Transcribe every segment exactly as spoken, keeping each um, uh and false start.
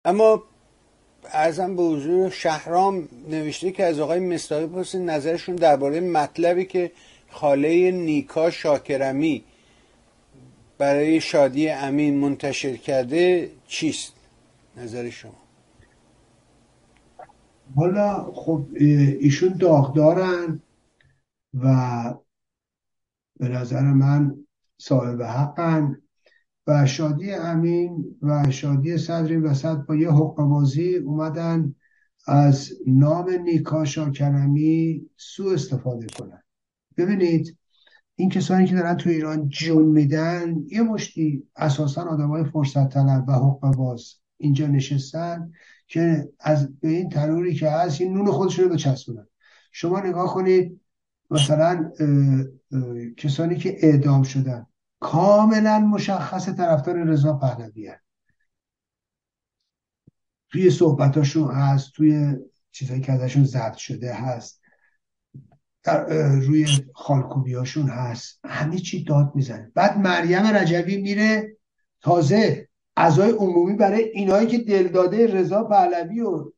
اما ارزم به حضور شهرام نوشته که از آقای مصداقی پرسید نظرشون درباره مطلبی که خاله نیکا شاکرمی برای شادی امین منتشر کرده چیست نظر شما؟ حالا خب ایشون داغدارن و به نظر من صاحب حقن و شادی امین و شادی صدری وسط با یه حقه‌بازی اومدن از نام نیکا شاکرمی سوء استفاده کنن. ببینید این کسانی که دارن تو ایران جون میدن یه مشتی اساسا آدمای فرصت طلب و حقه‌باز اینجا نشستن که از به این تنوری که هست این نون خودشون رو بچسبونن. شما نگاه کنید مثلا اه، اه، کسانی که اعدام شدن کاملا مشخص طرفدار رضا پهلوی هست. توی صحبتاشون هست، توی چیزایی که ازشون زد شده هست، در روی خالکوبیاشون هست، همه چی داد میزنه. بعد مریم رجبی میره تازه اعضای عمومی برای اینایی که دل داده رضا پهلوی و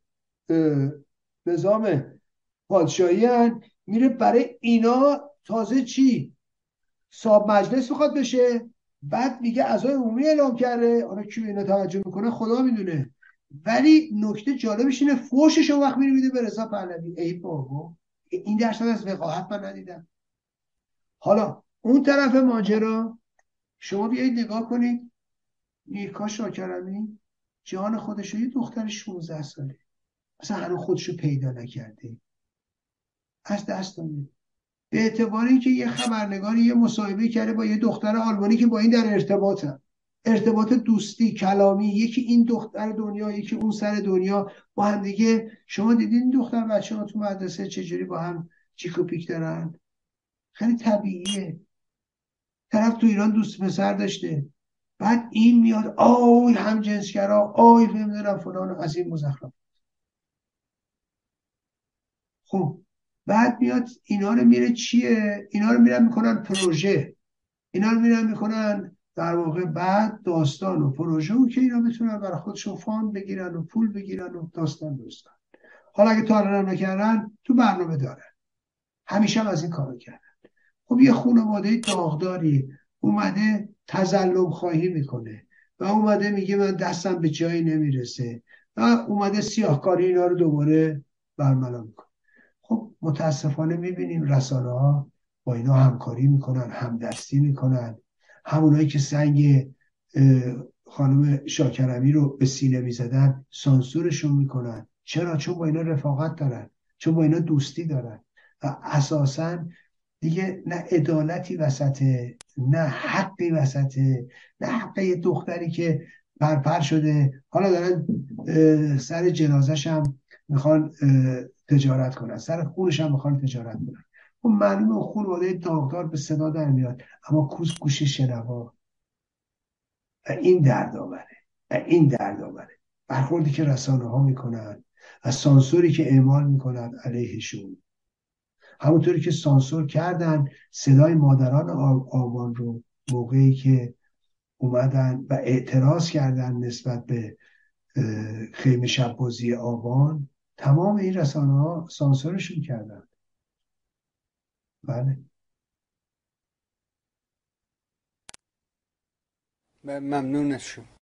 نظام پادشاهی هن، میره برای اینا تازه چی صاحب مجلس میخواد بشه. بعد میگه اعضای عمومی اعلام کرده. حالا کی به اینا توجه میکنه خدا میدونه. ولی نکته جالبش اینه فوشش اون وقت میره میده به رضا پهلوی. ای بابا این درصد از وقاحت من ندیدم. حالا اون طرف ماجرا شما بیایید نگاه کنید نیکا شاکرمی جان خودش یه دختر شانزده ساله اصلا هنوز خودشو پیدا نکرده از دست داده. به اعتبار اینکه یه خبرنگاری یه مصاحبه کرده با یه دختر آلمانی که با این در ارتباطن، ارتباط دوستی کلامی، یکی این دختر دنیا یکی اون سر دنیا با هم دیگه. شما دیدین این دختر بچه ها تو مدرسه چجوری با هم چیک و پیک دارن؟ خیلی طبیعیه. طرف تو ایران دوست پسر داشته، بعد این میاد آی هم جنسگرا آی نمیدونم فلان از این مزخرف. خب بعد میاد اینا رو میره چیه اینا رو میرن میکنن پروژه، اینا رو میرن میکنن در واقع بعد داستان و پروژه و که اینا بتونن برای خودشون فاند بگیرن و پول بگیرن و داستان درست کنن. حالا اگه تا الان نکردن تو برنامه دارن، همیشه هم از این کارو کردن. خب یه خانواده داغداری اومده تظلم خواهی میکنه و اومده میگه من دستم به جایی نمیرسه و اومده سیاهکاری اینا رو دوباره برملا میکنه. خب متاسفانه میبینیم رسانه ها با اینا همکاری میکنن، همدستی میکنن. همونایی که سنگ خانم شاکرمی رو به سینه میزدن سانسورشون میکنن. چرا؟ چون با اینا رفاقت دارن، چون با اینا دوستی دارن و اساساً دیگه نه عدالتی وسطه، نه حقی وسطه، نه حق یه دختری که پرپر شده حالا دارن سر جنازش هم میخوان تجارت کنن، سر خونش هم میخوان تجارت کنن. خب معلومه اون خانواده داغدار به صدا در میاد اما کوس گوش شنوا. و این دردآوره و این دردآوره برخوردی که رسانه ها میکنن و سانسوری که اعمال میکنن علیهشون. همونطوری که سانسور کردن صدای مادران آبان رو موقعی که اومدن و اعتراض کردن نسبت به خیمه شب‌بازی آبان، تمام این رسانه ها سانسورشون کردن. بله. ممنون از شما.